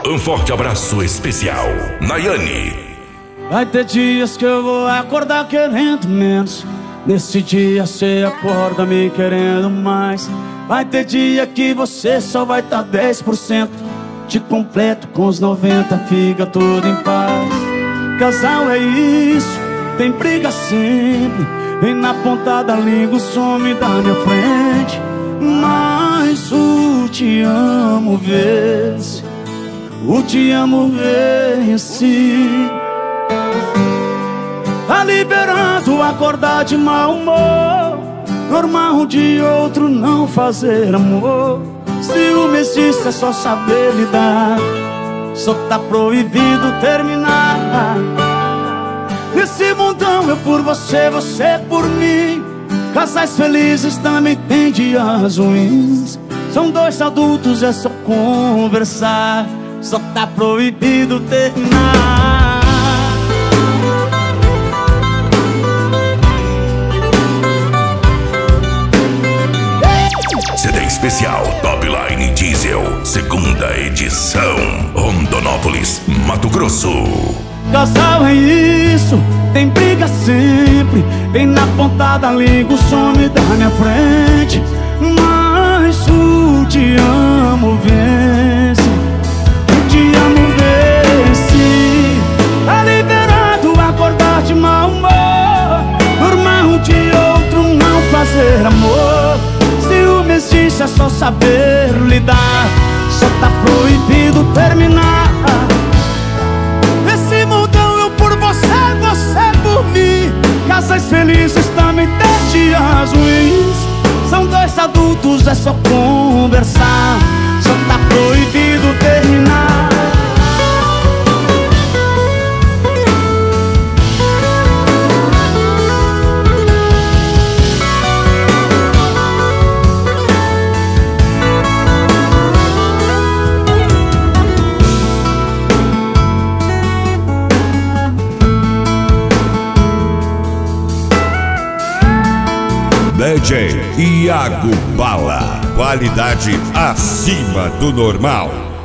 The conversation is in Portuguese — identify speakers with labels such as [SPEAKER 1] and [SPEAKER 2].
[SPEAKER 1] Um forte abraço especial, Nayane.
[SPEAKER 2] Vai ter dias que eu vou acordar querendo menos. Nesse dia cê acorda me querendo mais. Vai ter dia que você só vai tá 10%. Te completo com os 90, fica tudo em paz. Casal é isso, tem briga sempre. Vem na ponta da língua, some da minha frente. Mas o te amo vence, o te amo vence. Tá liberando acordar de mau humor. Normal um de outro não fazer amor. Ciúme existe, é só saber lidar. Só tá proibido terminar. Nesse mundão eu por você, você por mim. Casais felizes também tem dias ruins. São dois adultos, é só conversar. Só tá proibido terminar.
[SPEAKER 1] CD especial Topline Diesel, segunda edição, Rondonópolis, Mato Grosso.
[SPEAKER 2] Casal é isso, tem briga sempre. Vem na ponta da língua, some da minha frente. Mas o te amo vence, o te amo vence. Tá liberado acordar de mau humor. Normal um de outro não fazer amor. Ciúme existe, é só saber lidar. Só tá proibido terminar. Nesse mundão eu por você, você por mim. Casais felizes também tem dias ruins. São dois adultos, é só conversar. Só tá proibido terminar.
[SPEAKER 3] DJ Iago Bala, qualidade acima do normal.